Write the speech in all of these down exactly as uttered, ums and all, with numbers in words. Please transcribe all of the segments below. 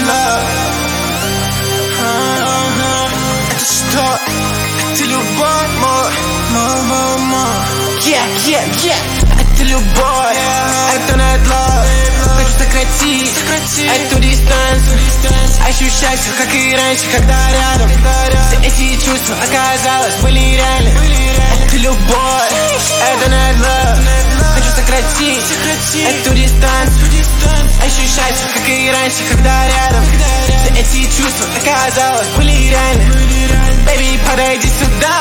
love. Это что? Это любовь, мой, мой, мой, мой. Yeah, yeah, yeah. Это любовь, это not love. Хочу сократить, эту дистанцию, ощущать все, как и раньше, когда рядом. Все эти чувства, оказалось, были реальны. Это любовь, это not love. Хочу сократить эту дистанцию, ощущать все, как и раньше, когда рядом. Все эти чувства, оказалось, были реальны. Baby, подойди сюда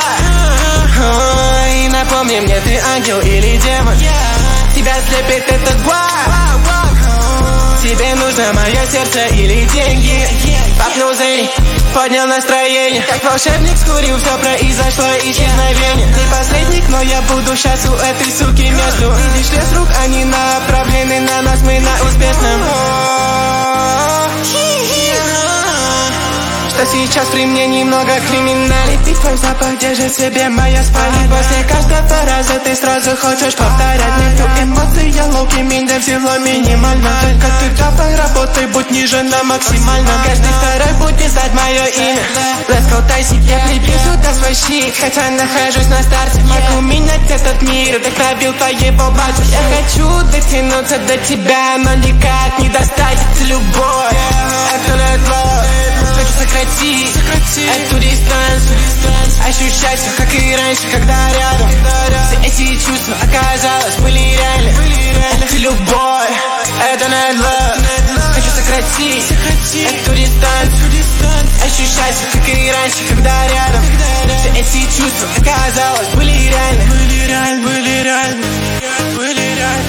и напомни мне, ты ангел или демон. Тебя слепит этот глаз. Тебе нужно мое сердце или деньги. Папнул Зенни, поднял настроение. Как волшебник скурил, все произошло исчезновение. Ты посредник, но я буду сейчас у этой суки между. Видишь, лес рук, они направлены на нас, мы на успешном. Что сейчас при мне немного криминалити. Твой запах держит в себе моя спальня. После каждого раза ты сразу хочешь повторять. Нету эмоций, я лоуки, меня взяло минимально. Только ты давай работай, будь ниже на максимально. Каждый второй будет знать мое имя. Let's go, Тайси, я прибью сюда свой щит. Хотя нахожусь на старте, могу менять этот мир. Вдохновил твоего батю. Я хочу дотянуться до тебя, но никак не достать. Это любовь, это not love. Хочу сократить, сократить эту дистанцию, ощущать все, как и раньше, когда рядом. Все эти чувства, оказалось, были реальны. Это любовь, это not love. Хочу сократить, сократить эту дистанцию, ощущать все, как и раньше, когда рядом. Все эти чувства, оказалось, были реальны. Были реальны, были реальны, были реальны.